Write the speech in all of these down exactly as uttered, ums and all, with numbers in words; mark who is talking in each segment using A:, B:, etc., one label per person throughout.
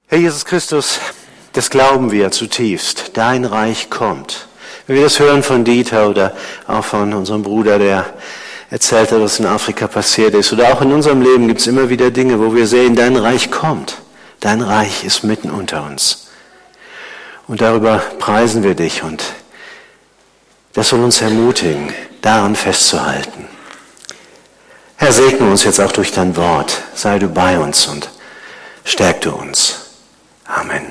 A: Herr Jesus Christus, das glauben wir zutiefst. Dein Reich kommt. Wenn wir das hören von Dieter oder auch von unserem Bruder, der erzählt hat, was in Afrika passiert ist, oder auch in unserem Leben gibt es immer wieder Dinge, wo wir sehen, dein Reich kommt. Dein Reich ist mitten unter uns. Und darüber preisen wir dich und das soll uns ermutigen, daran festzuhalten. Herr, segne uns jetzt auch durch dein Wort. Sei du bei uns und stärk du uns. Amen.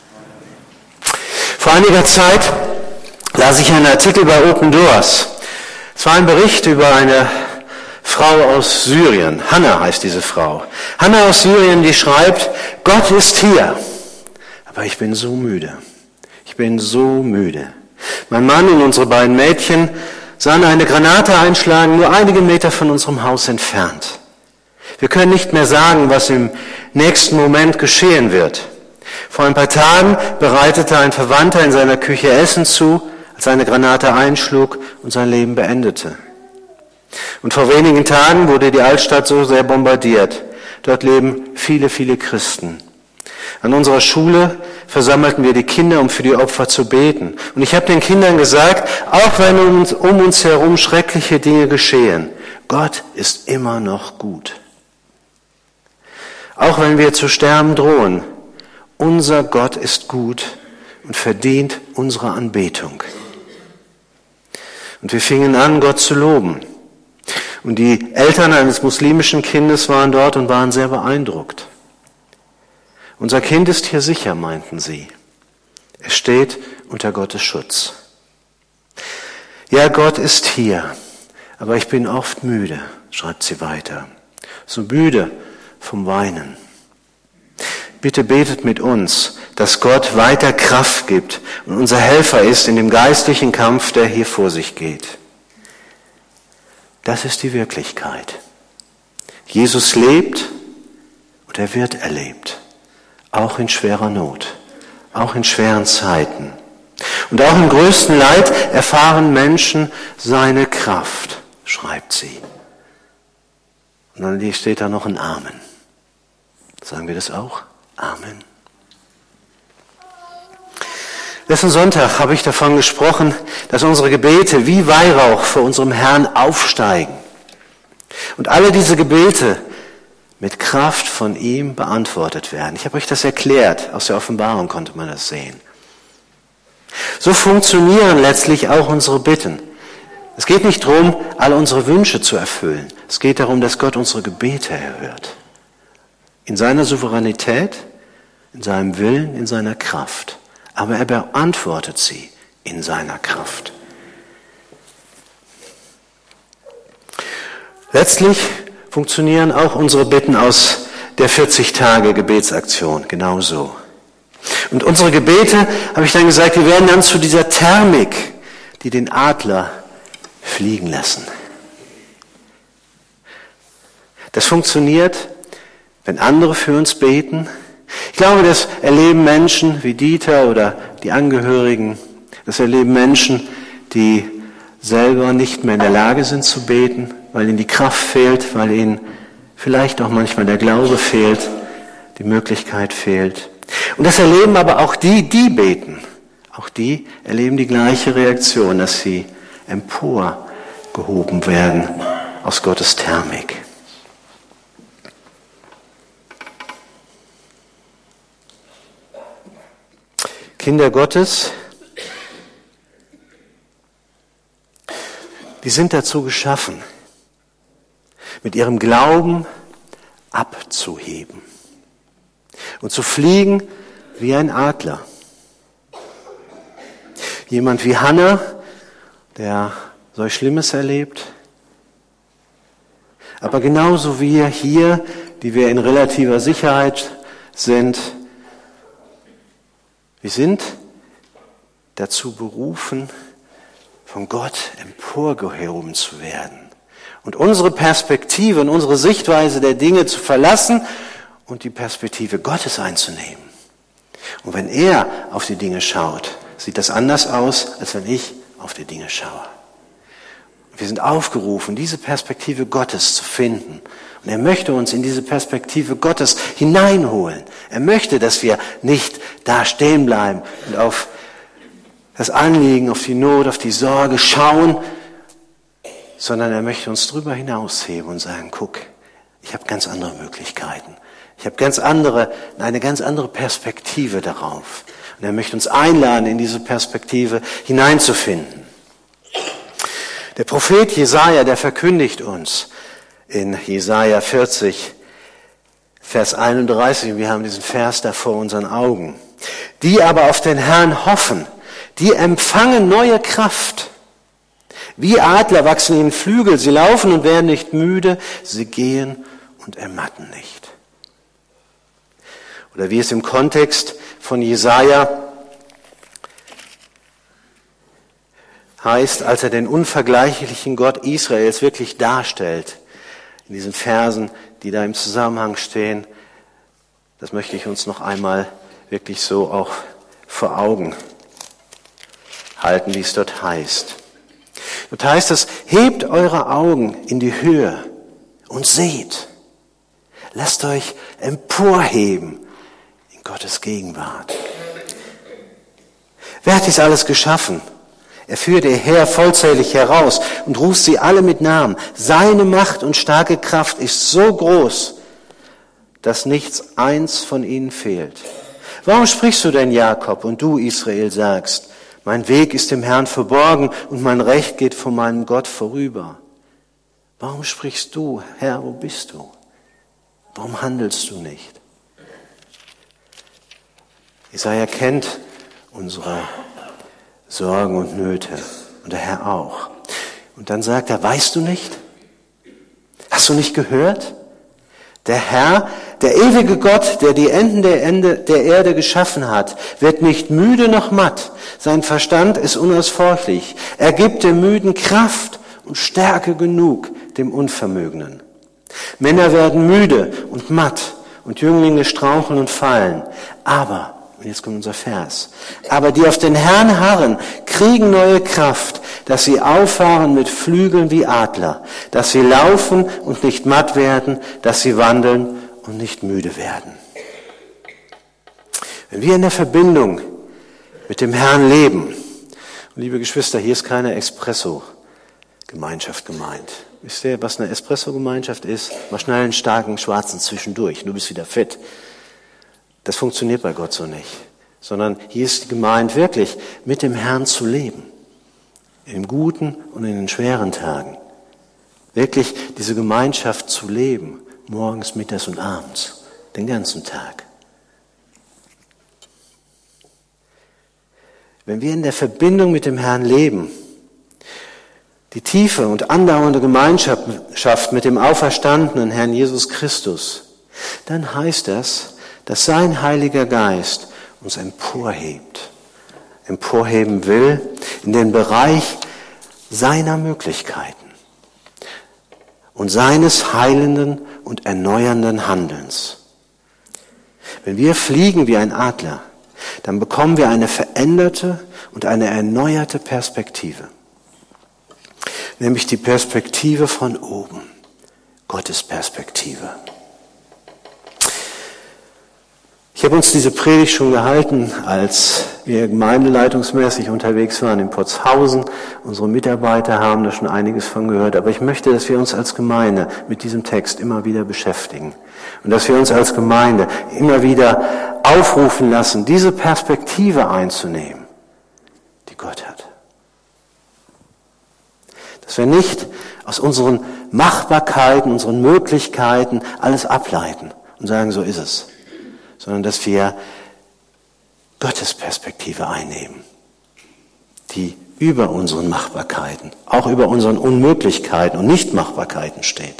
A: Vor einiger Zeit las ich einen Artikel bei Open Doors. Es war ein Bericht über eine Frau aus Syrien. Hannah heißt diese Frau. Hannah aus Syrien, die schreibt, Gott ist hier, aber ich bin so müde. Ich bin so müde. Mein Mann und unsere beiden Mädchen sahen eine Granate einschlagen, nur einige Meter von unserem Haus entfernt. Wir können nicht mehr sagen, was im nächsten Moment geschehen wird. Vor ein paar Tagen bereitete ein Verwandter in seiner Küche Essen zu, als eine Granate einschlug und sein Leben beendete. Und vor wenigen Tagen wurde die Altstadt so sehr bombardiert. Dort leben viele, viele Christen. An unserer Schule versammelten wir die Kinder, um für die Opfer zu beten. Und ich habe den Kindern gesagt, auch wenn uns, um uns herum schreckliche Dinge geschehen, Gott ist immer noch gut. Auch wenn wir zu sterben drohen, unser Gott ist gut und verdient unsere Anbetung. Und wir fingen an, Gott zu loben. Und die Eltern eines muslimischen Kindes waren dort und waren sehr beeindruckt. Unser Kind ist hier sicher, meinten sie. Es steht unter Gottes Schutz. Ja, Gott ist hier, aber ich bin oft müde, schreibt sie weiter. So müde vom Weinen. Bitte betet mit uns, dass Gott weiter Kraft gibt und unser Helfer ist in dem geistlichen Kampf, der hier vor sich geht. Das ist die Wirklichkeit. Jesus lebt und er wird erlebt. Auch in schwerer Not, auch in schweren Zeiten. Und auch im größten Leid erfahren Menschen seine Kraft, schreibt sie. Und dann steht da noch ein Amen. Sagen wir das auch? Amen. Letzten Sonntag habe ich davon gesprochen, dass unsere Gebete wie Weihrauch vor unserem Herrn aufsteigen. Und alle diese Gebete mit Kraft von ihm beantwortet werden. Ich habe euch das erklärt. Aus der Offenbarung konnte man das sehen. So funktionieren letztlich auch unsere Bitten. Es geht nicht darum, alle unsere Wünsche zu erfüllen. Es geht darum, dass Gott unsere Gebete erhört. In seiner Souveränität, in seinem Willen, in seiner Kraft. Aber er beantwortet sie in seiner Kraft. Letztlich funktionieren auch unsere Bitten aus der vierzig-Tage-Gebetsaktion genauso. Und unsere Gebete, habe ich dann gesagt, die werden dann zu dieser Thermik, die den Adler fliegen lassen. Das funktioniert, wenn andere für uns beten. Ich glaube, das erleben Menschen wie Dieter oder die Angehörigen. Das erleben Menschen, die selber nicht mehr in der Lage sind zu beten, weil ihnen die Kraft fehlt, weil ihnen vielleicht auch manchmal der Glaube fehlt, die Möglichkeit fehlt. Und das erleben aber auch die, die beten. Auch die erleben die gleiche Reaktion, dass sie emporgehoben werden aus Gottes Thermik. Kinder Gottes, die sind dazu geschaffen, mit ihrem Glauben abzuheben und zu fliegen wie ein Adler. Jemand wie Hannah, der solch Schlimmes erlebt, aber genauso wie wir hier, die wir in relativer Sicherheit sind, wir sind dazu berufen, von Gott emporgehoben zu werden und unsere Perspektive und unsere Sichtweise der Dinge zu verlassen und die Perspektive Gottes einzunehmen. Und wenn er auf die Dinge schaut, sieht das anders aus, als wenn ich auf die Dinge schaue. Wir sind aufgerufen, diese Perspektive Gottes zu finden. Und er möchte uns in diese Perspektive Gottes hineinholen. Er möchte, dass wir nicht da stehen bleiben und auf das Anliegen, auf die Not, auf die Sorge schauen, sondern er möchte uns drüber hinausheben und sagen, guck, ich habe ganz andere Möglichkeiten. Ich habe ganz andere, eine ganz andere Perspektive darauf. Und er möchte uns einladen, in diese Perspektive hineinzufinden. Der Prophet Jesaja, der verkündigt uns in Jesaja vierzig, Vers einunddreißig, wir haben diesen Vers da vor unseren Augen. Die aber auf den Herrn hoffen, die empfangen neue Kraft. Wie Adler wachsen ihnen Flügel, sie laufen und werden nicht müde, sie gehen und ermatten nicht. Oder wie es im Kontext von Jesaja heißt, als er den unvergleichlichen Gott Israels wirklich darstellt, in diesen Versen, die da im Zusammenhang stehen, das möchte ich uns noch einmal wirklich so auch vor Augen halten, wie es dort heißt. Dort heißt es, hebt eure Augen in die Höhe und seht. Lasst euch emporheben in Gottes Gegenwart. Wer hat dies alles geschaffen? Er führt ihr Heer vollzählig heraus und ruft sie alle mit Namen. Seine Macht und starke Kraft ist so groß, dass nichts eins von ihnen fehlt. Warum sprichst du denn, Jakob, und du, Israel, sagst, mein Weg ist dem Herrn verborgen und mein Recht geht von meinem Gott vorüber? Warum sprichst du, Herr, wo bist du? Warum handelst du nicht? Jesaja kennt unsere Sorgen und Nöte und der Herr auch. Und dann sagt er, weißt du nicht? Hast du nicht gehört? Der Herr, der ewige Gott, der die Enden der, Ende der Erde geschaffen hat, wird nicht müde noch matt. Sein Verstand ist unausforschlich. Er gibt dem Müden Kraft und Stärke genug dem Unvermögenden. Männer werden müde und matt und Jünglinge straucheln und fallen. Aber, und jetzt kommt unser Vers, aber die auf den Herrn harren, kriegen neue Kraft, dass sie auffahren mit Flügeln wie Adler, dass sie laufen und nicht matt werden, dass sie wandeln und nicht müde werden. Wenn wir in der Verbindung mit dem Herrn leben, und liebe Geschwister, hier ist keine Espresso-Gemeinschaft gemeint. Wisst ihr, was eine Espresso-Gemeinschaft ist? Mal schnell einen starken Schwarzen zwischendurch, du bist wieder fit. Das funktioniert bei Gott so nicht. Sondern hier ist gemeint, wirklich mit dem Herrn zu leben. In den guten und in den schweren Tagen. Wirklich diese Gemeinschaft zu leben. Morgens, mittags und abends. Den ganzen Tag. Wenn wir in der Verbindung mit dem Herrn leben, die tiefe und andauernde Gemeinschaft mit dem auferstandenen Herrn Jesus Christus, dann heißt das, dass sein Heiliger Geist uns emporhebt, emporheben will in den Bereich seiner Möglichkeiten und seines heilenden und erneuernden Handelns. Wenn wir fliegen wie ein Adler, dann bekommen wir eine veränderte und eine erneuerte Perspektive. Nämlich die Perspektive von oben, Gottes Perspektive. Ich habe uns diese Predigt schon gehalten, als wir gemeindeleitungsmäßig unterwegs waren in Potshausen. Unsere Mitarbeiter haben da schon einiges von gehört. Aber ich möchte, dass wir uns als Gemeinde mit diesem Text immer wieder beschäftigen. Und dass wir uns als Gemeinde immer wieder aufrufen lassen, diese Perspektive einzunehmen, die Gott hat. Dass wir nicht aus unseren Machbarkeiten, unseren Möglichkeiten alles ableiten und sagen, so ist es. Sondern dass wir Gottes Perspektive einnehmen, die über unseren Machbarkeiten, auch über unseren Unmöglichkeiten und Nichtmachbarkeiten steht.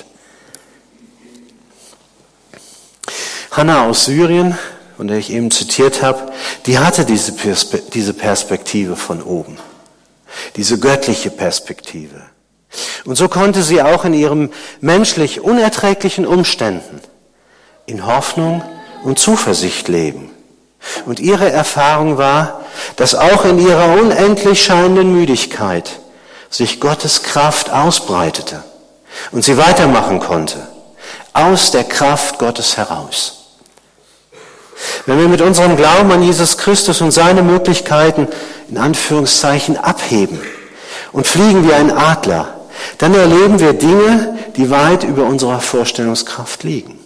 A: Hannah aus Syrien, von der ich eben zitiert habe, die hatte diese Perspe- diese Perspektive von oben, diese göttliche Perspektive. Und so konnte sie auch in ihren menschlich unerträglichen Umständen in Hoffnung und Zuversicht leben. Und ihre Erfahrung war, dass auch in ihrer unendlich scheinenden Müdigkeit sich Gottes Kraft ausbreitete und sie weitermachen konnte, aus der Kraft Gottes heraus. Wenn wir mit unserem Glauben an Jesus Christus und seine Möglichkeiten in Anführungszeichen abheben und fliegen wie ein Adler, dann erleben wir Dinge, die weit über unserer Vorstellungskraft liegen.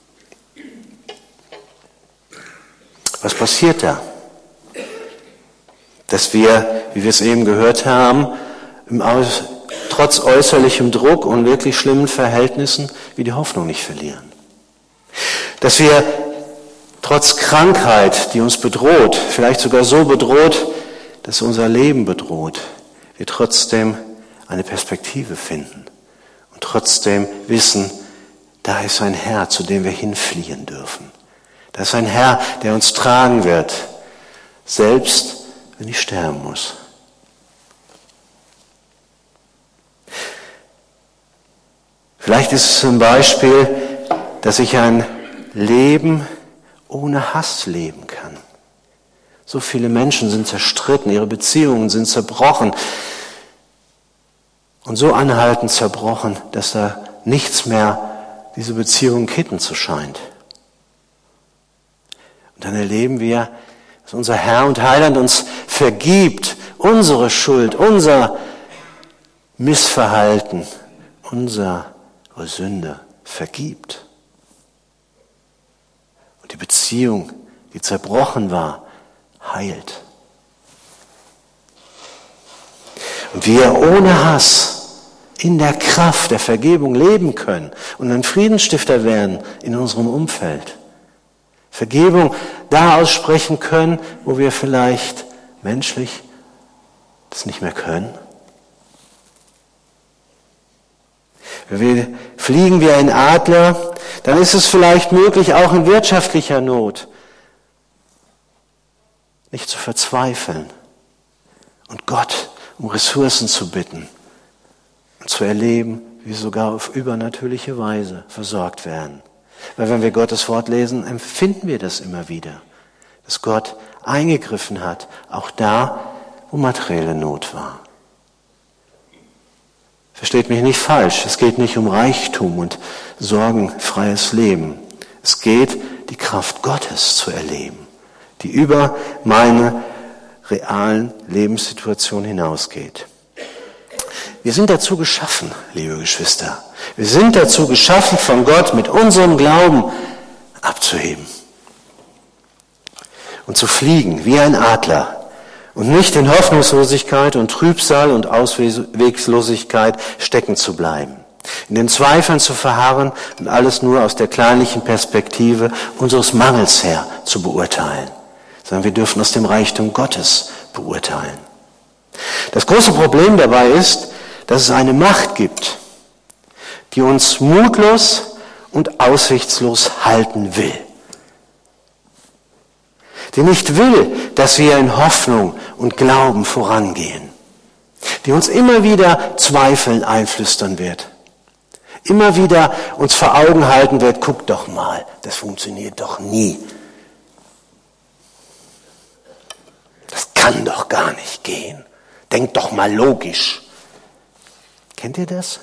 A: Was passiert da? Dass wir, wie wir es eben gehört haben, im Aus, trotz äußerlichem Druck und wirklich schlimmen Verhältnissen, wie die Hoffnung nicht verlieren. Dass wir trotz Krankheit, die uns bedroht, vielleicht sogar so bedroht, dass unser Leben bedroht, wir trotzdem eine Perspektive finden und trotzdem wissen, da ist ein Herr, zu dem wir hinfliehen dürfen. Da ist ein Herr, der uns tragen wird, selbst wenn ich sterben muss. Vielleicht ist es ein Beispiel, dass ich ein Leben ohne Hass leben kann. So viele Menschen sind zerstritten, ihre Beziehungen sind zerbrochen und so anhaltend zerbrochen, dass da nichts mehr diese Beziehung kitten zu scheint. Und dann erleben wir, dass unser Herr und Heiland uns vergibt, unsere Schuld, unser Missverhalten, unsere Sünde vergibt. Und die Beziehung, die zerbrochen war, heilt. Und wir ohne Hass in der Kraft der Vergebung leben können und ein Friedensstifter werden in unserem Umfeld. Vergebung da aussprechen können, wo wir vielleicht menschlich das nicht mehr können. Wenn wir fliegen wie ein Adler, dann ist es vielleicht möglich, auch in wirtschaftlicher Not nicht zu verzweifeln und Gott um Ressourcen zu bitten und zu erleben, wie wir sogar auf übernatürliche Weise versorgt werden. Weil wenn wir Gottes Wort lesen, empfinden wir das immer wieder, dass Gott eingegriffen hat, auch da, wo materielle Not war. Versteht mich nicht falsch, es geht nicht um Reichtum und sorgenfreies Leben. Es geht, die Kraft Gottes zu erleben, die über meine realen Lebenssituation hinausgeht. Wir sind dazu geschaffen, liebe Geschwister. Wir sind dazu geschaffen, von Gott mit unserem Glauben abzuheben und zu fliegen wie ein Adler und nicht in Hoffnungslosigkeit und Trübsal und Auswegslosigkeit stecken zu bleiben, in den Zweifeln zu verharren und alles nur aus der kleinlichen Perspektive unseres Mangels her zu beurteilen, sondern wir dürfen aus dem Reichtum Gottes beurteilen. Das große Problem dabei ist, dass es eine Macht gibt, die uns mutlos und aussichtslos halten will. Die nicht will, dass wir in Hoffnung und Glauben vorangehen. Die uns immer wieder Zweifeln einflüstern wird. Immer wieder uns vor Augen halten wird, guck doch mal, das funktioniert doch nie. Das kann doch gar nicht gehen. Denk doch mal logisch. Kennt ihr das?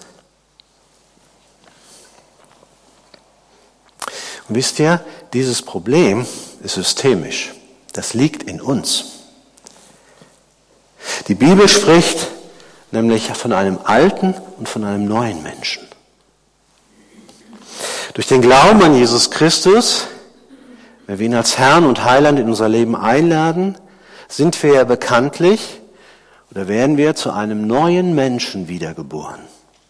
A: Und wisst ihr, dieses Problem ist systemisch. Das liegt in uns. Die Bibel spricht nämlich von einem alten und von einem neuen Menschen. Durch den Glauben an Jesus Christus, wenn wir ihn als Herrn und Heiland in unser Leben einladen, sind wir ja bekanntlich oder werden wir zu einem neuen Menschen wiedergeboren.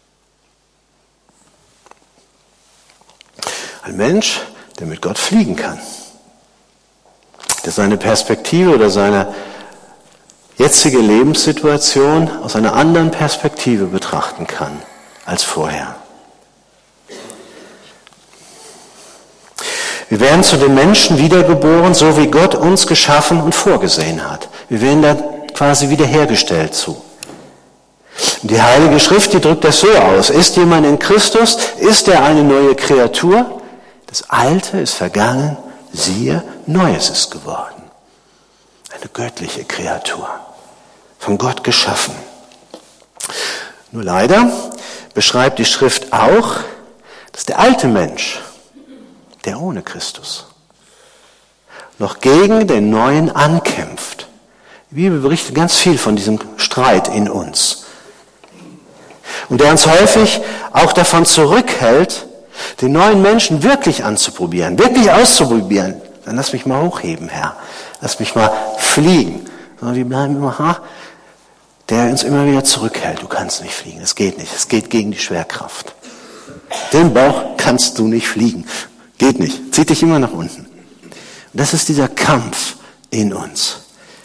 A: Ein Mensch, der mit Gott fliegen kann. Der seine Perspektive oder seine jetzige Lebenssituation aus einer anderen Perspektive betrachten kann als vorher. Wir werden zu den Menschen wiedergeboren, so wie Gott uns geschaffen und vorgesehen hat. Wir werden da quasi wiederhergestellt zu. Und die Heilige Schrift, die drückt das so aus. Ist jemand in Christus, ist er eine neue Kreatur? Das Alte ist vergangen, siehe, Neues ist geworden. Eine göttliche Kreatur, von Gott geschaffen. Nur leider beschreibt die Schrift auch, dass der alte Mensch, der ohne Christus, noch gegen den Neuen ankämpft. Die Bibel berichtet ganz viel von diesem Streit in uns. Und der uns häufig auch davon zurückhält, den neuen Menschen wirklich anzuprobieren, wirklich auszuprobieren. Dann lass mich mal hochheben, Herr. Lass mich mal fliegen. Sondern wir bleiben immer, ha, der uns immer wieder zurückhält. Du kannst nicht fliegen, es geht nicht. Es geht gegen die Schwerkraft. Den Bauch kannst du nicht fliegen. Geht nicht. Zieht dich immer nach unten. Und das ist dieser Kampf in uns.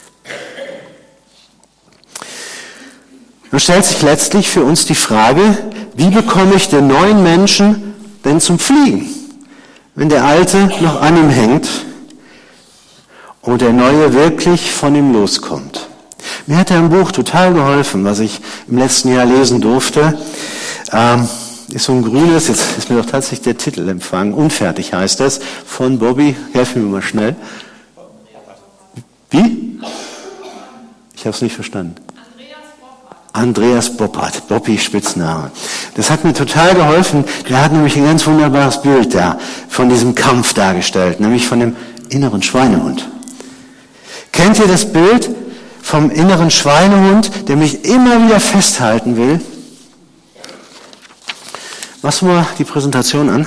A: Nun stellt sich letztlich für uns die Frage, wie bekomme ich den neuen Menschen denn zum Fliegen, wenn der alte noch an ihm hängt und der neue wirklich von ihm loskommt. Mir hat ein Buch total geholfen, was ich im letzten Jahr lesen durfte. Ähm, ist so ein grünes, jetzt ist mir doch tatsächlich der Titel empfangen, Unfertig heißt das, von Bobby, helf mir mal schnell. Wie? Ich habe es nicht verstanden. Andreas Boppert, Bobby Spitzname. Das hat mir total geholfen. Der hat nämlich ein ganz wunderbares Bild da von diesem Kampf dargestellt, nämlich von dem inneren Schweinehund. Kennt ihr das Bild vom inneren Schweinehund, der mich immer wieder festhalten will? Machst du mal die Präsentation an?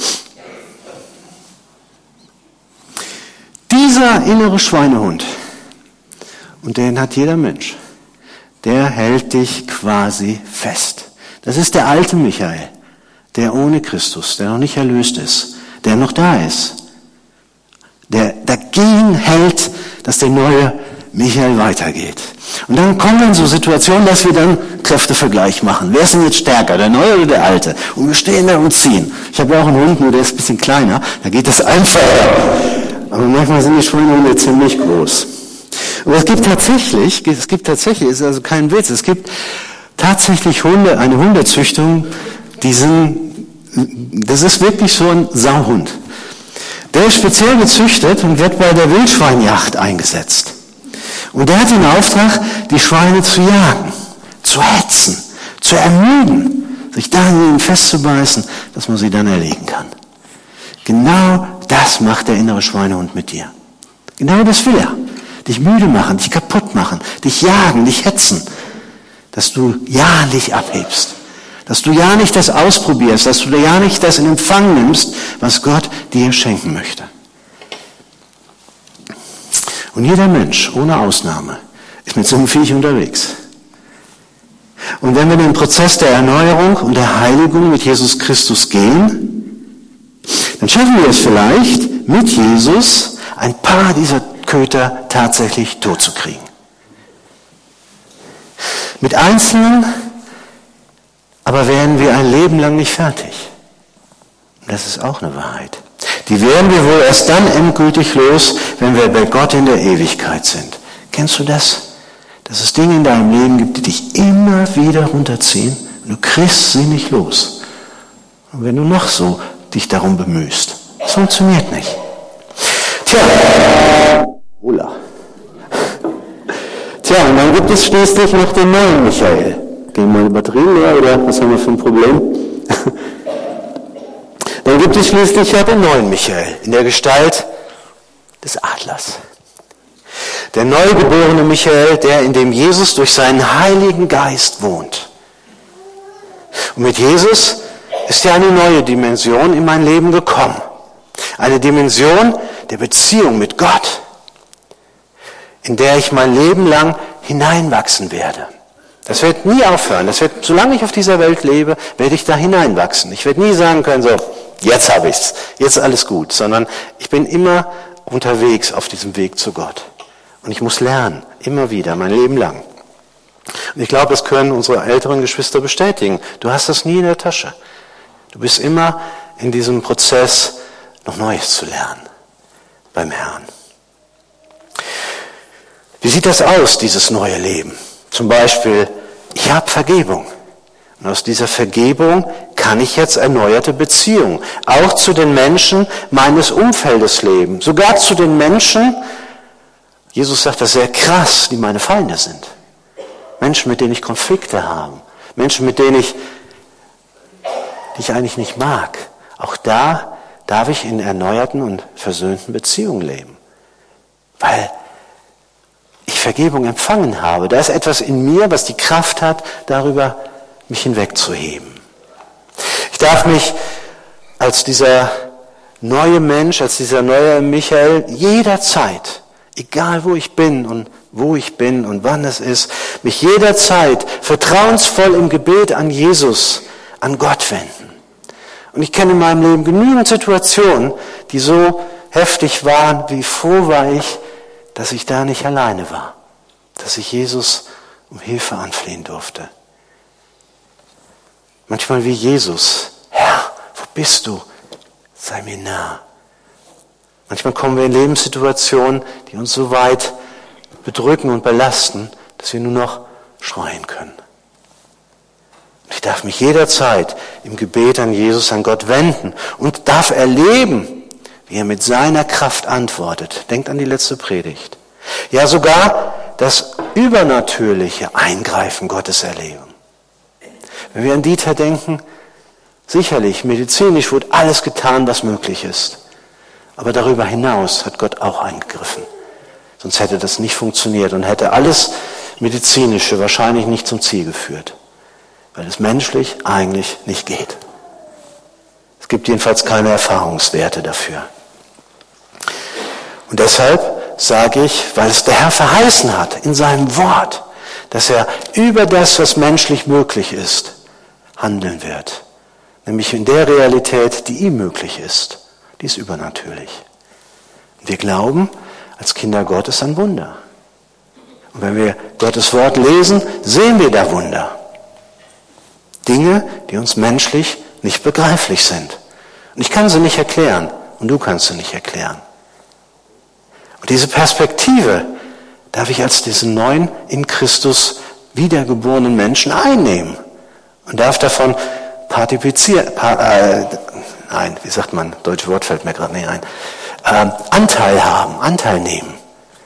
A: Dieser innere Schweinehund, und den hat jeder Mensch, der hält dich quasi fest. Das ist der alte Michael, der ohne Christus, der noch nicht erlöst ist, der noch da ist, der dagegen hält, dass der neue Michael weitergeht. Und dann kommen wir in so Situationen, dass wir dann Kräftevergleich machen. Wer ist denn jetzt stärker, der neue oder der alte? Und wir stehen da und ziehen. Ich habe ja auch einen Hund, nur der ist ein bisschen kleiner, da geht das einfacher. Aber manchmal sind die Schweinehunde ziemlich groß. Und es gibt tatsächlich, es gibt tatsächlich, ist also kein Witz, es gibt tatsächlich Hunde, eine Hundezüchtung, die sind, das ist wirklich so ein Sauhund. Der ist speziell gezüchtet und wird bei der Wildschweinjagd eingesetzt. Und der hat den Auftrag, die Schweine zu jagen, zu hetzen, zu ermüden, sich daran festzubeißen, dass man sie dann erlegen kann. Genau das macht der innere Schweinehund mit dir. Genau das will er. Dich müde machen, dich kaputt machen, dich jagen, dich hetzen, dass du ja nicht abhebst, dass du ja nicht das ausprobierst, dass du ja nicht das in Empfang nimmst, was Gott dir schenken möchte. Und jeder Mensch, ohne Ausnahme, ist mit so einem Viech unterwegs. Und wenn wir den Prozess der Erneuerung und der Heiligung mit Jesus Christus gehen, dann schaffen wir es vielleicht, mit Jesus ein paar dieser Köter tatsächlich totzukriegen. Mit Einzelnen aber werden wir ein Leben lang nicht fertig. Das ist auch eine Wahrheit. Die werden wir wohl erst dann endgültig los, wenn wir bei Gott in der Ewigkeit sind. Kennst du das? Dass es Dinge in deinem Leben gibt, die dich immer wieder runterziehen und du kriegst sie nicht los. Und wenn du noch so dich darum bemühst, es funktioniert nicht. Tja, Hola. Tja, und dann gibt es schließlich noch den neuen Michael. Gehen meine Batterien leer oder was haben wir für ein Problem? Dann gibt es schließlich ja den neuen Michael in der Gestalt des Adlers. Der neugeborene Michael, der in dem Jesus durch seinen Heiligen Geist wohnt. Und mit Jesus ist ja eine neue Dimension in mein Leben gekommen. Eine Dimension der Beziehung mit Gott, in der ich mein Leben lang hineinwachsen werde. Das wird nie aufhören. Das wird, solange ich auf dieser Welt lebe, werde ich da hineinwachsen. Ich werde nie sagen können, so, jetzt habe ich's, jetzt ist alles gut, sondern ich bin immer unterwegs auf diesem Weg zu Gott. Und ich muss lernen, immer wieder, mein Leben lang. Und ich glaube, das können unsere älteren Geschwister bestätigen. Du hast das nie in der Tasche. Du bist immer in diesem Prozess, noch Neues zu lernen beim Herrn. Wie sieht das aus, dieses neue Leben? Zum Beispiel, ich habe Vergebung. Und aus dieser Vergebung kann ich jetzt erneuerte Beziehungen, auch zu den Menschen meines Umfeldes leben. Sogar zu den Menschen, Jesus sagt das sehr krass, die meine Feinde sind. Menschen, mit denen ich Konflikte habe. Menschen, mit denen ich, die ich eigentlich nicht mag. Auch da darf ich in erneuerten und versöhnten Beziehungen leben. weil ich Vergebung empfangen habe. Da ist etwas in mir, was die Kraft hat, darüber mich hinwegzuheben. Ich darf mich als dieser neue Mensch, als dieser neue Michael jederzeit, egal wo ich bin und wo ich bin und wann es ist, mich jederzeit vertrauensvoll im Gebet an Jesus, an Gott wenden. Und ich kenne in meinem Leben genügend Situationen, die so heftig waren, wie froh war ich, dass ich da nicht alleine war, dass ich Jesus um Hilfe anflehen durfte. Manchmal wie Jesus: Herr, wo bist du? Sei mir nah. Manchmal kommen wir in Lebenssituationen, die uns so weit bedrücken und belasten, dass wir nur noch schreien können. Und ich darf mich jederzeit im Gebet an Jesus, an Gott wenden und darf erleben, wie er mit seiner Kraft antwortet. Denkt an die letzte Predigt. Ja, sogar das übernatürliche Eingreifen Gottes erleben. Wenn wir an Dieter denken, sicherlich, medizinisch wurde alles getan, was möglich ist. Aber darüber hinaus hat Gott auch eingegriffen. Sonst hätte das nicht funktioniert und hätte alles Medizinische wahrscheinlich nicht zum Ziel geführt. Weil es menschlich eigentlich nicht geht. Es gibt jedenfalls keine Erfahrungswerte dafür. Und deshalb sage ich, weil es der Herr verheißen hat in seinem Wort, dass er über das, was menschlich möglich ist, handeln wird. Nämlich in der Realität, die ihm möglich ist. Die ist übernatürlich. Und wir glauben als Kinder Gottes an Wunder. Und wenn wir Gottes Wort lesen, sehen wir da Wunder. Dinge, die uns menschlich nicht begreiflich sind. Und ich kann sie nicht erklären und du kannst sie nicht erklären. Und diese Perspektive darf ich als diesen neuen, in Christus wiedergeborenen Menschen einnehmen und darf davon partizipieren, pa, äh, nein, wie sagt man, deutsche Wort fällt mir gerade nicht ein, äh, Anteil haben, Anteil nehmen.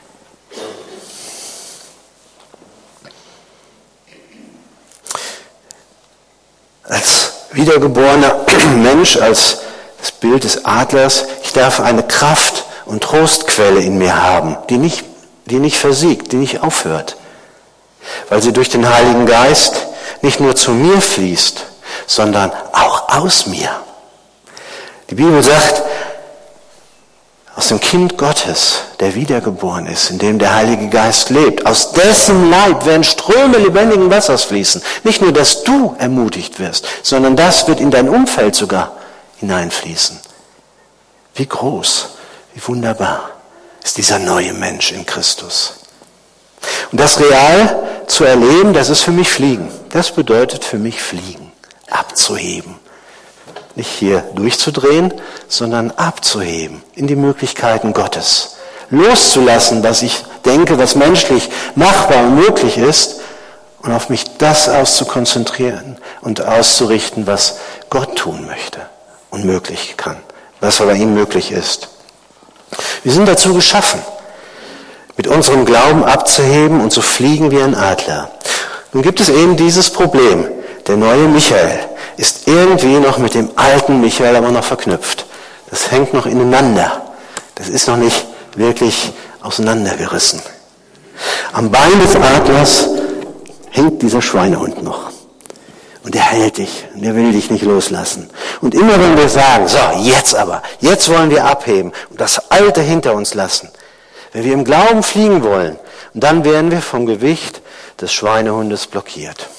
A: Als wiedergeborener Mensch, als das Bild des Adlers, ich darf eine Kraft und Trostquelle in mir haben, die nicht, die nicht versiegt, die nicht aufhört, weil sie durch den Heiligen Geist nicht nur zu mir fließt, sondern auch aus mir. Die Bibel sagt, aus dem Kind Gottes, der wiedergeboren ist, in dem der Heilige Geist lebt, aus dessen Leib werden Ströme lebendigen Wassers fließen. Nicht nur, dass du ermutigt wirst, sondern das wird in dein Umfeld sogar hineinfließen. Wie groß, wie wunderbar ist dieser neue Mensch in Christus. Und das real zu erleben, das ist für mich Fliegen. Das bedeutet für mich Fliegen, abzuheben. Nicht hier durchzudrehen, sondern abzuheben in die Möglichkeiten Gottes. Loszulassen, was ich denke, was menschlich machbar und möglich ist, und auf mich das auszukonzentrieren und auszurichten, was Gott tun möchte und möglich kann, was bei ihm möglich ist. Wir sind dazu geschaffen, mit unserem Glauben abzuheben und zu fliegen wie ein Adler. Nun gibt es eben dieses Problem. Der neue Michael ist irgendwie noch mit dem alten Michael aber noch verknüpft. Das hängt noch ineinander. Das ist noch nicht wirklich auseinandergerissen. Am Bein des Adlers hängt dieser Schweinehund noch. Und der hält dich, und der will dich nicht loslassen. Und immer wenn wir sagen, so, jetzt aber, jetzt wollen wir abheben und das Alte hinter uns lassen, wenn wir im Glauben fliegen wollen, und dann werden wir vom Gewicht des Schweinehundes blockiert.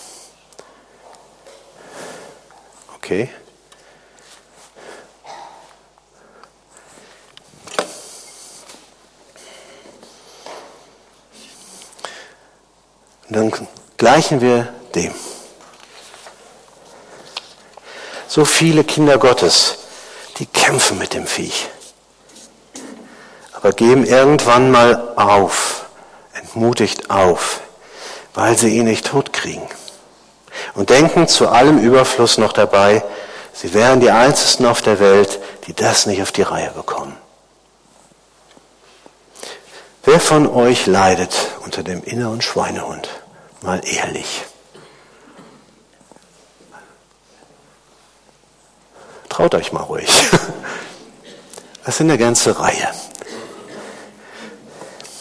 A: Okay? Und dann gleichen wir dem. So viele Kinder Gottes, die kämpfen mit dem Viech, aber geben irgendwann mal auf, entmutigt auf, weil sie ihn nicht tot kriegen. Und denken zu allem Überfluss noch dabei, sie wären die Einzigen auf der Welt, die das nicht auf die Reihe bekommen. Wer von euch leidet unter dem inneren Schweinehund? Mal ehrlich. Traut euch mal ruhig. Das sind eine ganze Reihe.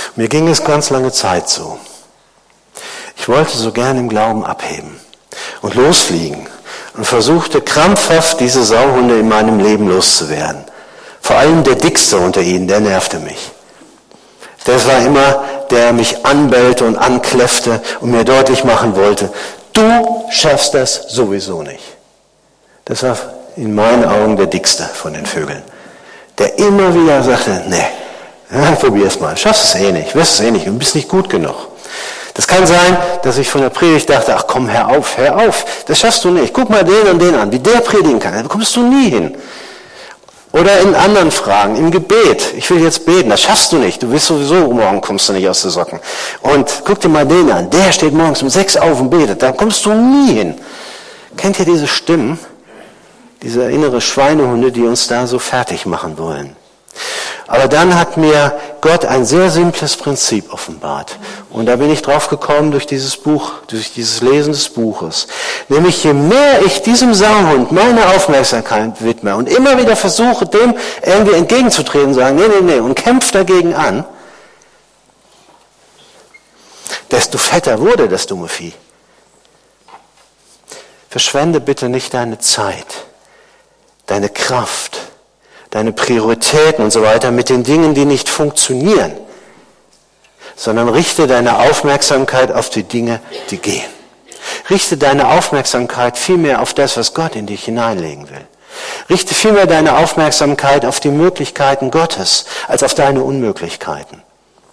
A: Mir ging es ganz lange Zeit so. Ich wollte so gern im Glauben abheben und losfliegen und versuchte krampfhaft, diese Sauhunde in meinem Leben loszuwerden. Vor allem der Dickste unter ihnen, der nervte mich. Das war immer, der mich anbellte und ankläffte und mir deutlich machen wollte, du schaffst das sowieso nicht. Das war in meinen Augen der Dickste von den Vögeln, der immer wieder sagte, nee, ja, probier es mal, schaffst es eh nicht, wirst es eh nicht und bist nicht gut genug. Das kann sein, dass ich von der Predigt dachte, ach komm, hör auf, hör auf, das schaffst du nicht. Guck mal den und den an, wie der predigen kann, da kommst du nie hin. Oder in anderen Fragen, im Gebet, ich will jetzt beten, das schaffst du nicht, du wirst sowieso, morgen kommst du nicht aus den Socken. Und guck dir mal den an, der steht morgens um sechs auf und betet, da kommst du nie hin. Kennt ihr diese Stimmen, diese innere Schweinehunde, die uns da so fertig machen wollen? Aber dann hat mir Gott ein sehr simples Prinzip offenbart. Und da bin ich drauf gekommen durch dieses Buch, durch dieses Lesen des Buches. Nämlich je mehr ich diesem Sauhund meine Aufmerksamkeit widme und immer wieder versuche, dem irgendwie entgegenzutreten, sagen, nee, nee, nee, und kämpfe dagegen an, desto fetter wurde das dumme Vieh. Verschwende bitte nicht deine Zeit, deine Kraft, deine Prioritäten und so weiter mit den Dingen, die nicht funktionieren, sondern richte deine Aufmerksamkeit auf die Dinge, die gehen. Richte deine Aufmerksamkeit vielmehr auf das, was Gott in dich hineinlegen will. Richte vielmehr deine Aufmerksamkeit auf die Möglichkeiten Gottes, als auf deine Unmöglichkeiten.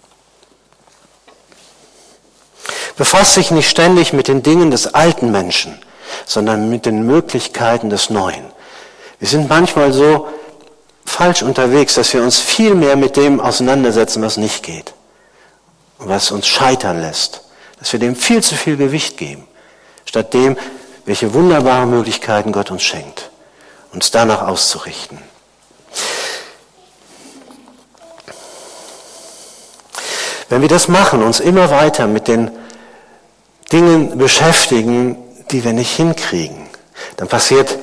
A: Befass dich nicht ständig mit den Dingen des alten Menschen, sondern mit den Möglichkeiten des Neuen. Wir sind manchmal so falsch unterwegs, dass wir uns viel mehr mit dem auseinandersetzen, was nicht geht und was uns scheitern lässt, dass wir dem viel zu viel Gewicht geben, statt dem, welche wunderbaren Möglichkeiten Gott uns schenkt, uns danach auszurichten. Wenn wir das machen, uns immer weiter mit den Dingen beschäftigen, die wir nicht hinkriegen, dann passiert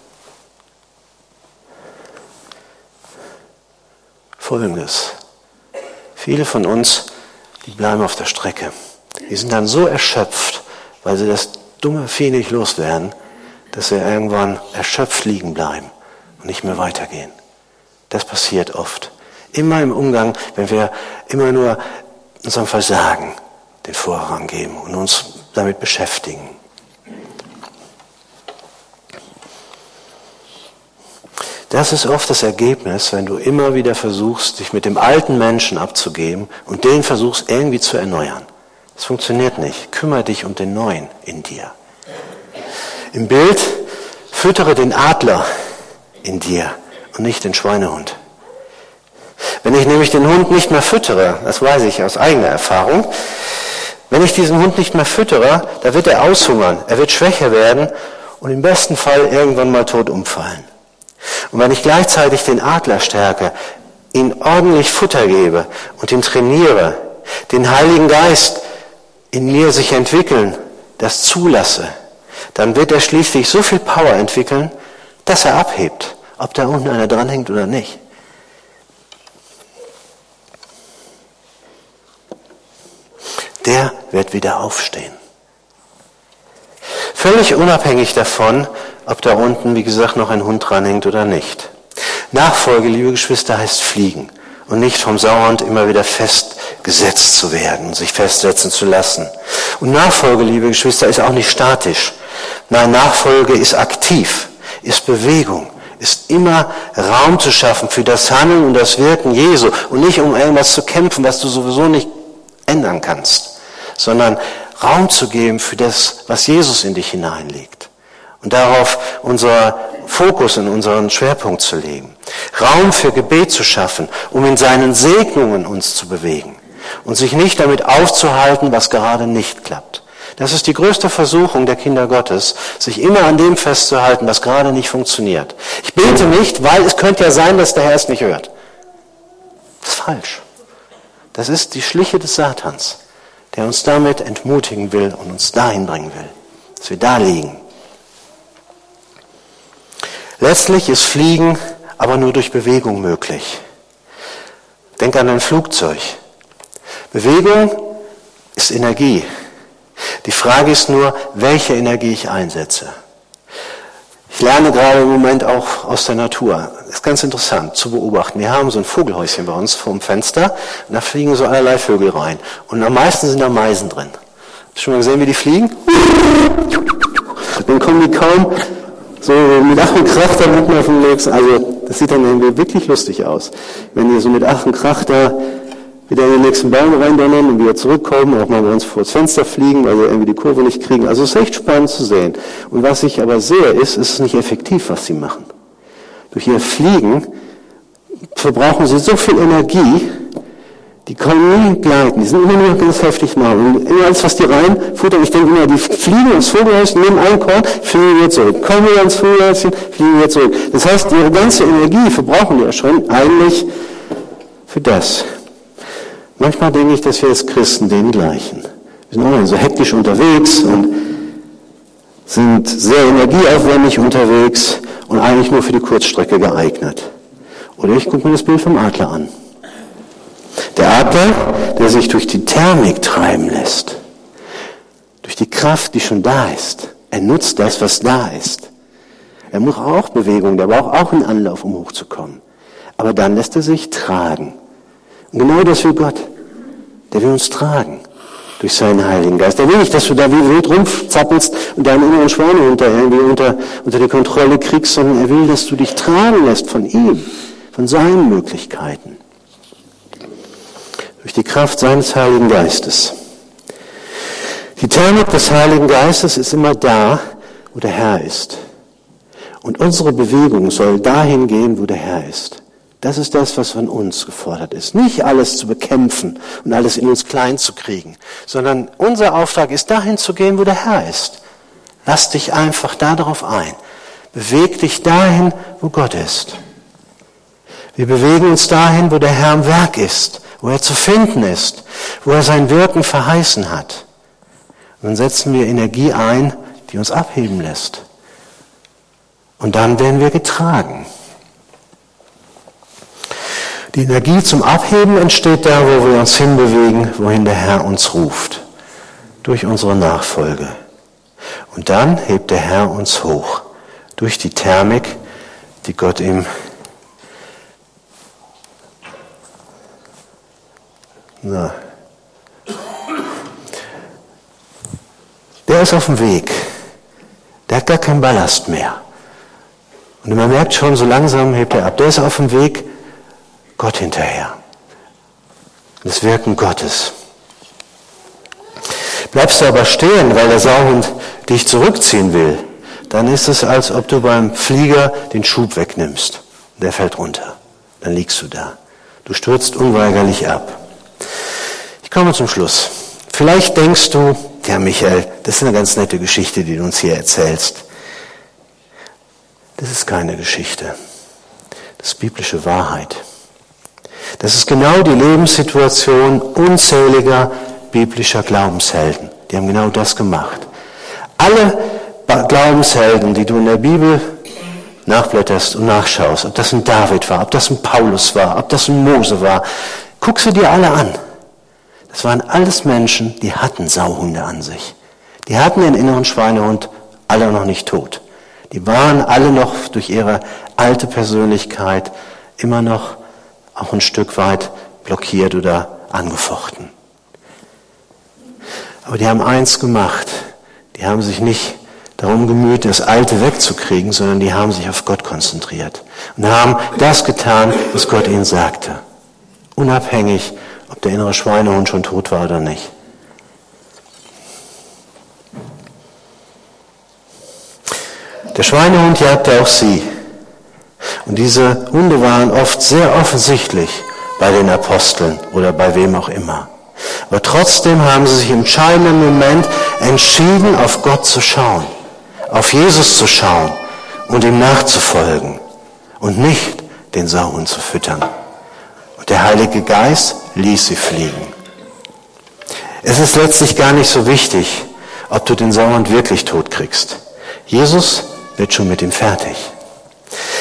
A: Folgendes. Viele von uns, die bleiben auf der Strecke. Die sind dann so erschöpft, weil sie das dumme Vieh nicht loswerden, dass sie irgendwann erschöpft liegen bleiben und nicht mehr weitergehen. Das passiert oft. Immer im Umgang, wenn wir immer nur unserem Versagen den Vorrang geben und uns damit beschäftigen. Das ist oft das Ergebnis, wenn du immer wieder versuchst, dich mit dem alten Menschen abzugeben und den versuchst irgendwie zu erneuern. Das funktioniert nicht. Kümmere dich um den Neuen in dir. Im Bild füttere den Adler in dir und nicht den Schweinehund. Wenn ich nämlich den Hund nicht mehr füttere, das weiß ich aus eigener Erfahrung, wenn ich diesen Hund nicht mehr füttere, da wird er aushungern, er wird schwächer werden und im besten Fall irgendwann mal tot umfallen. Und wenn ich gleichzeitig den Adler stärke, ihm ordentlich Futter gebe und ihn trainiere, den Heiligen Geist in mir sich entwickeln, das zulasse, dann wird er schließlich so viel Power entwickeln, dass er abhebt, ob da unten einer dranhängt oder nicht. Der wird wieder aufstehen. Völlig unabhängig davon, ob da unten, wie gesagt, noch ein Hund dranhängt oder nicht. Nachfolge, liebe Geschwister, heißt fliegen und nicht vom Sauhund immer wieder festgesetzt zu werden und sich festsetzen zu lassen. Und Nachfolge, liebe Geschwister, ist auch nicht statisch. Nein, Nachfolge ist aktiv, ist Bewegung, ist immer Raum zu schaffen für das Handeln und das Wirken Jesu und nicht um irgendwas zu kämpfen, was du sowieso nicht ändern kannst, sondern Raum zu geben für das, was Jesus in dich hineinlegt. Und darauf unser Fokus und unseren Schwerpunkt zu legen. Raum für Gebet zu schaffen, um in seinen Segnungen uns zu bewegen. Und sich nicht damit aufzuhalten, was gerade nicht klappt. Das ist die größte Versuchung der Kinder Gottes, sich immer an dem festzuhalten, was gerade nicht funktioniert. Ich bete nicht, weil es könnte ja sein, dass der Herr es nicht hört. Das ist falsch. Das ist die Schliche des Satans, der uns damit entmutigen will und uns dahin bringen will, dass wir da liegen. Letztlich ist Fliegen aber nur durch Bewegung möglich. Denk an ein Flugzeug. Bewegung ist Energie. Die Frage ist nur, welche Energie ich einsetze. Ich lerne gerade im Moment auch aus der Natur. Das ist ganz interessant zu beobachten. Wir haben so ein Vogelhäuschen bei uns vorm Fenster und da fliegen so allerlei Vögel rein. Und am meisten sind da Meisen drin. Hast du schon mal gesehen, wie die fliegen? Dann kommen die kaum so mit Ach und Krach da mitten auf dem nächsten. Also das sieht dann irgendwie wirklich lustig aus. Wenn die so mit Ach und Krach da wieder in den nächsten Baum reindonnern und wieder zurückkommen, auch mal bei uns vor das Fenster fliegen, weil wir irgendwie die Kurve nicht kriegen. Also es ist echt spannend zu sehen. Und was ich aber sehe, ist, es ist nicht effektiv, was sie machen. Durch ihr Fliegen verbrauchen sie so viel Energie, die können nie gleiten, die sind immer nur ganz heftig nah. Und immer alles, was die reinfuttern, ich denke immer, die fliegen ins Vogelhäuschen, nehmen ein Korn, fliegen wieder zurück. Kommen wieder ins Vogelhäuschen, fliegen wieder zurück. Das heißt, ihre ganze Energie verbrauchen die ja schon eigentlich für das. Manchmal denke ich, dass wir als Christen den gleichen. Wir sind auch so hektisch unterwegs und sind sehr energieaufwendig unterwegs und eigentlich nur für die Kurzstrecke geeignet. Oder ich gucke mir das Bild vom Adler an. Der Adler, der sich durch die Thermik treiben lässt, durch die Kraft, die schon da ist. Er nutzt das, was da ist. Er braucht auch Bewegung, der braucht auch einen Anlauf, um hochzukommen. Aber dann lässt er sich tragen. Und genau das will Gott. Der will uns tragen durch seinen Heiligen Geist. Der will nicht, dass du da wie wild rumzappelst und deinen inneren Schweinehund da irgendwie unter, unter die Kontrolle kriegst, sondern er will, dass du dich tragen lässt von ihm, von seinen Möglichkeiten. Durch die Kraft seines Heiligen Geistes. Die Thermik des Heiligen Geistes ist immer da, wo der Herr ist. Und unsere Bewegung soll dahin gehen, wo der Herr ist. Das ist das, was von uns gefordert ist. Nicht alles zu bekämpfen und alles in uns klein zu kriegen, sondern unser Auftrag ist, dahin zu gehen, wo der Herr ist. Lass dich einfach darauf ein. Beweg dich dahin, wo Gott ist. Wir bewegen uns dahin, wo der Herr am Werk ist, wo er zu finden ist, wo er sein Wirken verheißen hat. Und dann setzen wir Energie ein, die uns abheben lässt. Und dann werden wir getragen. Die Energie zum Abheben entsteht da, wo wir uns hinbewegen, wohin der Herr uns ruft. Durch unsere Nachfolge. Und dann hebt der Herr uns hoch. Durch die Thermik, die Gott ihm na, der ist auf dem Weg. Der hat gar keinen Ballast mehr. Und man merkt schon, so langsam hebt er ab. Der ist auf dem Weg Gott hinterher. Das Wirken Gottes. Bleibst du aber stehen, weil der Sauhund dich zurückziehen will, dann ist es, als ob du beim Flieger den Schub wegnimmst. Der fällt runter. Dann liegst du da. Du stürzt unweigerlich ab. Ich komme zum Schluss. Vielleicht denkst du, ja Michael, das ist eine ganz nette Geschichte, die du uns hier erzählst. Das ist keine Geschichte. Das ist biblische Wahrheit. Das ist genau die Lebenssituation unzähliger biblischer Glaubenshelden. Die haben genau das gemacht. Alle Glaubenshelden, die du in der Bibel nachblätterst und nachschaust, ob das ein David war, ob das ein Paulus war, ob das ein Mose war, guck sie dir alle an. Das waren alles Menschen, die hatten Sauhunde an sich. Die hatten den inneren Schweinehund alle noch nicht tot. Die waren alle noch durch ihre alte Persönlichkeit immer noch auch ein Stück weit blockiert oder angefochten. Aber die haben eins gemacht. Die haben sich nicht darum gemüht, das Alte wegzukriegen, sondern die haben sich auf Gott konzentriert und haben das getan, was Gott ihnen sagte. Unabhängig, ob der innere Schweinehund schon tot war oder nicht. Der Schweinehund jagte auch sie. Und diese Hunde waren oft sehr offensichtlich bei den Aposteln oder bei wem auch immer. Aber trotzdem haben sie sich im entscheidenden Moment entschieden, auf Gott zu schauen, auf Jesus zu schauen und ihm nachzufolgen und nicht den Sauhund zu füttern. Und der Heilige Geist ließ sie fliegen. Es ist letztlich gar nicht so wichtig, ob du den Sauhund wirklich tot kriegst. Jesus wird schon mit ihm fertig.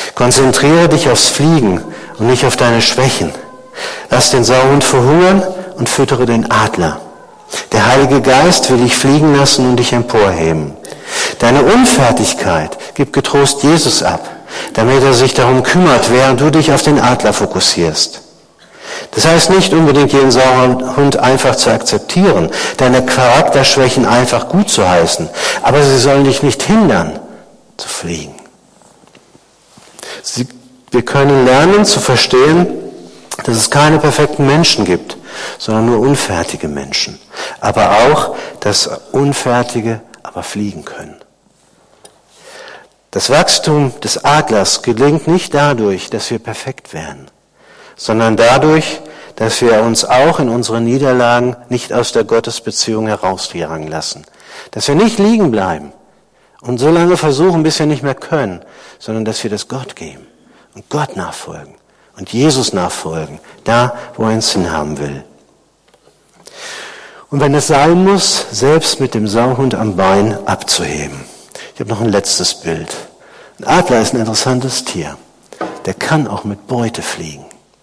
A: Konzentriere dich aufs Fliegen und nicht auf deine Schwächen. Lass den Sauhund verhungern und füttere den Adler. Der Heilige Geist will dich fliegen lassen und dich emporheben. Deine Unfertigkeit gib getrost Jesus ab, damit er sich darum kümmert, während du dich auf den Adler fokussierst. Das heißt nicht unbedingt, jeden sauren Hund einfach zu akzeptieren, deine Charakterschwächen einfach gut zu heißen, aber sie sollen dich nicht hindern, zu fliegen. Sie, wir können lernen zu verstehen, dass es keine perfekten Menschen gibt, sondern nur unfertige Menschen. Aber auch, dass Unfertige aber fliegen können. Das Wachstum des Adlers gelingt nicht dadurch, dass wir perfekt werden, sondern dadurch, dass wir uns auch in unseren Niederlagen nicht aus der Gottesbeziehung herausjagen lassen. Dass wir nicht liegen bleiben und so lange versuchen, bis wir nicht mehr können, sondern dass wir das Gott geben und Gott nachfolgen und Jesus nachfolgen, da, wo er uns hinhaben will. Und wenn es sein muss, selbst mit dem Sauhund am Bein abzuheben. Ich habe noch ein letztes Bild. Ein Adler ist ein interessantes Tier. Der kann auch mit Beute fliegen.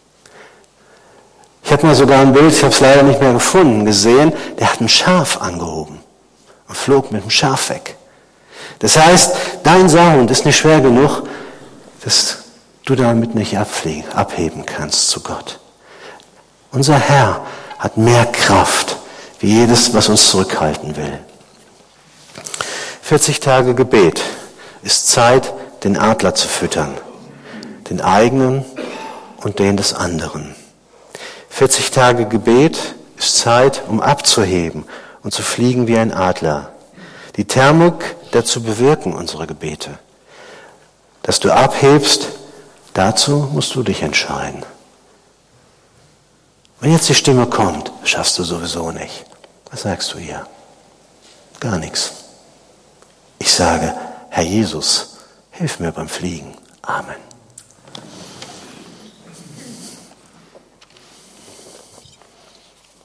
A: Ich habe mal sogar ein Bild, ich habe es leider nicht mehr gefunden, gesehen, der hat ein Schaf angehoben und flog mit dem Schaf weg. Das heißt, dein Sauhund ist nicht schwer genug, dass du damit nicht abfliegen, abheben kannst zu Gott. Unser Herr hat mehr Kraft, wie jedes, was uns zurückhalten will. vierzig Tage Gebet ist Zeit, den Adler zu füttern, den eigenen und den des anderen. vierzig Tage Gebet ist Zeit, um abzuheben und zu fliegen wie ein Adler. Die Thermik dazu bewirken unsere Gebete. Dass du abhebst, dazu musst du dich entscheiden. Wenn jetzt die Stimme kommt, schaffst du sowieso nicht. Was sagst du ihr? Gar nichts. Ich sage, Herr Jesus, hilf mir beim Fliegen. Amen.